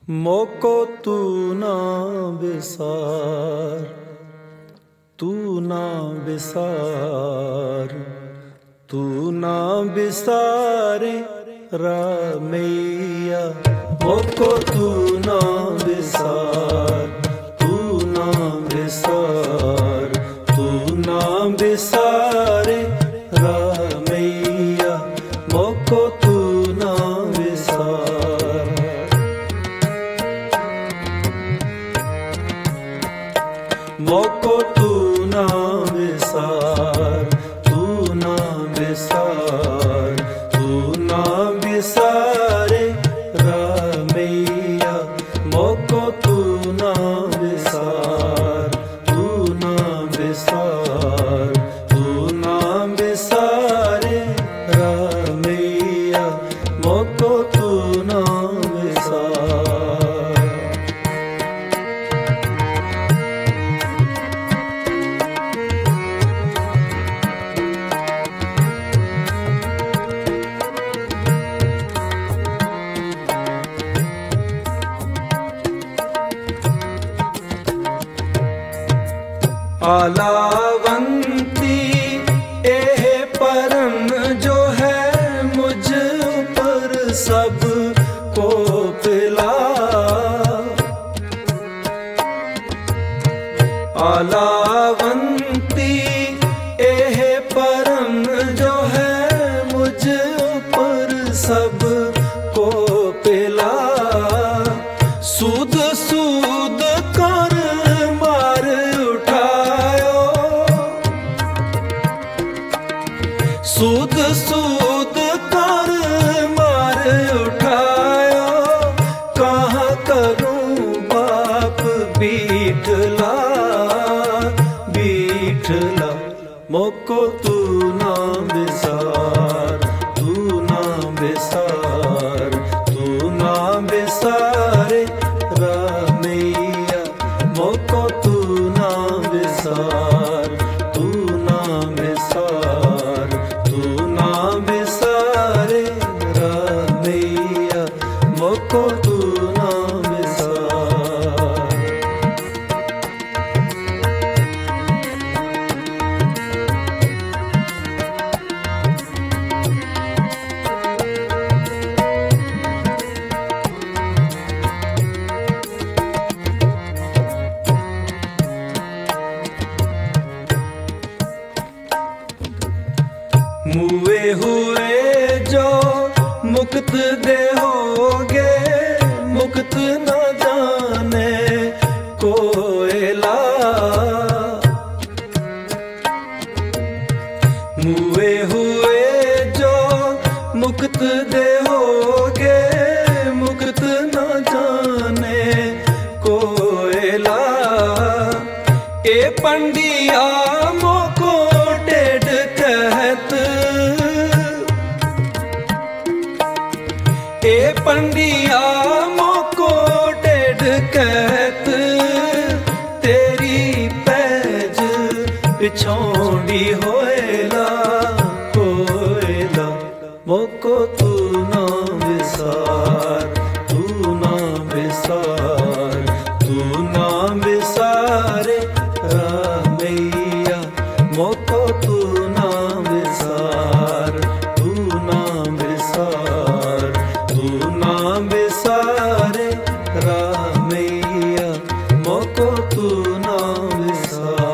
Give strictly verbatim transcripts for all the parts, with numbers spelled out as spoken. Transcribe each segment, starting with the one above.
मोको तू ना बिसार, तू ना बिसार, तू ना बिसारे रामैया। मोको तू ना बिसार, तू ना बिसार, तू ना बिसारे रामैया। मोको तू ना बिसार, मोको तू ना बिसार, तू ना बिसार, तू ना बिसारे रामैया। मोको तू ना बिसार, तू ना बिसार, तू ना बिसारे रामैया। मोको तू ना बिसार। आलावंती एह परम जो है मुझ पर सब को पिला। आलावंती एह परम जो है मुझ पर सब को पिला। सूद सूद कर मार उठायो, सूद सूद कर मार उठायो। कहाँ करूं बाप बीठला, बीठला। मोको तू ना बिसार, तू ना बिसार, तू ना बिसारे रामैया। मोको तू ना बिसार, तू ना बिसार, तू ना बिसारे रामैया। मोको तू ना बिसार। मुए हुए जो मुक्त देहोगे, मुक्त न जाने कोयला। मुए हुए जो मुक्त देहोगे, मुक्त न जाने कोयला। ए पंडिया मोको टेढ़ कहत, ए पंडिया मोको टेढ़ कहत। तेरी पैज पिछोड़ी होएला, होएला। मोको तू ना बिसार, तू ना बिसार, तू ना बिसारे रामैया। मोको तू ना बिसार, तू ना बिसार, तू ना बिसारे रामैया। मोको तू ना बिसार।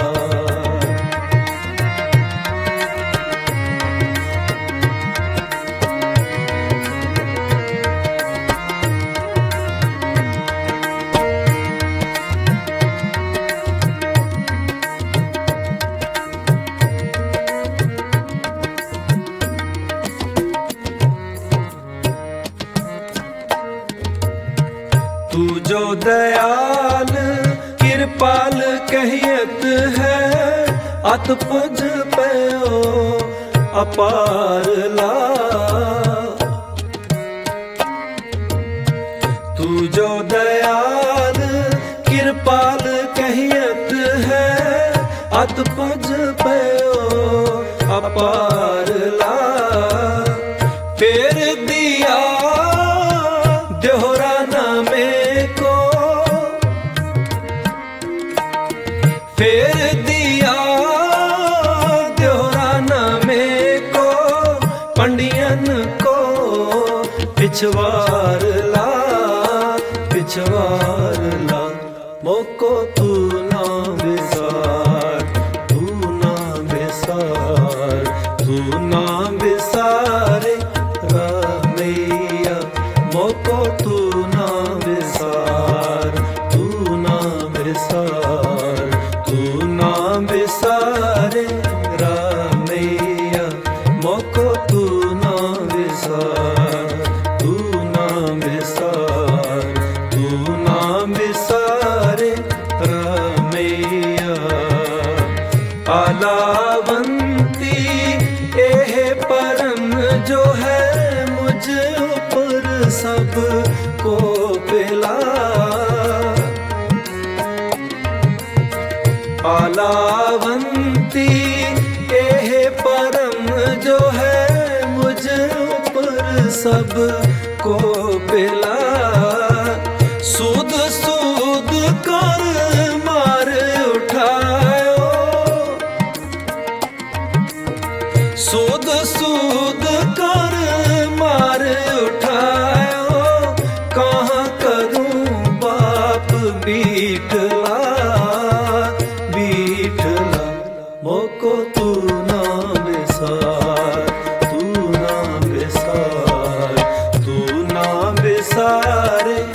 तू जो दयाल कृपाल कहियत है, अत पुज पयो अपार ला। तू जो दयाल कृपाल कहियत है, अत पुज पयो अपार ला। फेर दिया देहरा में पिछवार ला पिछवार ला मोको तू ना बिसार तू ना बिसार तू ना बिसारे रामैया मोको तू ना बिसार तू ना बिसार तू ना बिसारे रामैया मोको तू ना बिसार तू ना बिसार तू ना बिसारे रामैया आलावंती एह परम जो है मुझ ऊपर सब को पिला आलावंती एह परम जो है मुझ ऊपर सब को पिला सूद सूद कर मार उठायो सूद सूद कर मार उठायो कहाँ करूं बाप बीठला बीठला मोको तू ना बिसार तू ना बिसार तू ना बिसारे